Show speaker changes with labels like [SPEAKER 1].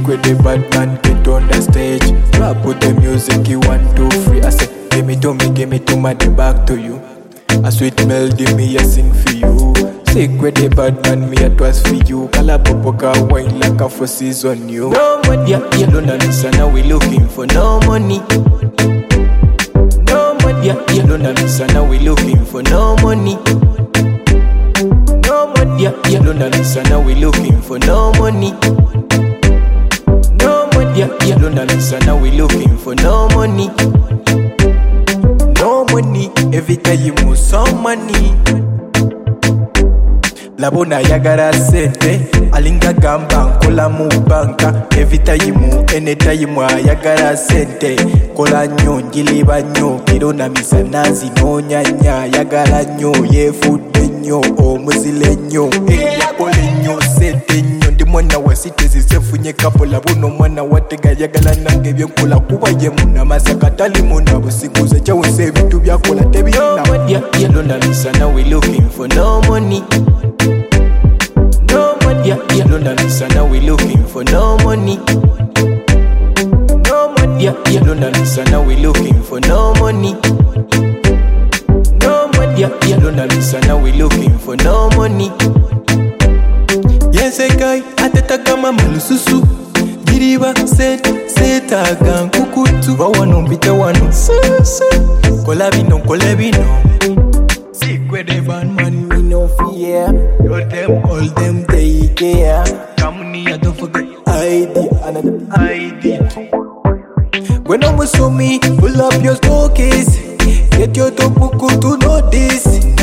[SPEAKER 1] Secret the bad man get on the stage. Rap with the music, you 1, 2, 3. I say, give me to my then back to you. A sweet melody me a sing for you. Secret the bad man me a twice for you. Kala popoka wine like a forces on you. No money, yeah, don't understand now we looking for no money. No money, yeah, don't understand now we looking for no money. No money, yeah, don't understand now we looking for no money. No money, yeah, don't understand now we looking for no money. No money, every time you move some money. Labona yagara sente, alinga gamba nkola mu banka. Every time you move, anytime yagara sente. Kola nyo, njiliba nyo, kirona misanazi no nyanya. Yagara nyo, yefude nyo, omuzile nyo. Pole nyo, sente nyo. Ndi mwana wa sitezi sefunye kapo. Labuno mwana watega yagala nange byenkola. Kuba ye muna masaka tali muna busikuza. Chawe se vitu byakola tebi na. Yeah, londa misana we looking for no money. No money, yeah, don't understand now we looking for no money. No money, yeah, don't understand now we looking for no money. No money, yeah, don't understand now we looking for no money. Yes, guy, ateta kama malususu. Diriba seta gang kukutu. Wawano mbite wano. Kolabino. Secret the bad man, we no fear. All them they care. Come near, don't forget ID, another ID. When I'm with me, pull up your stockings. Get your top to know this.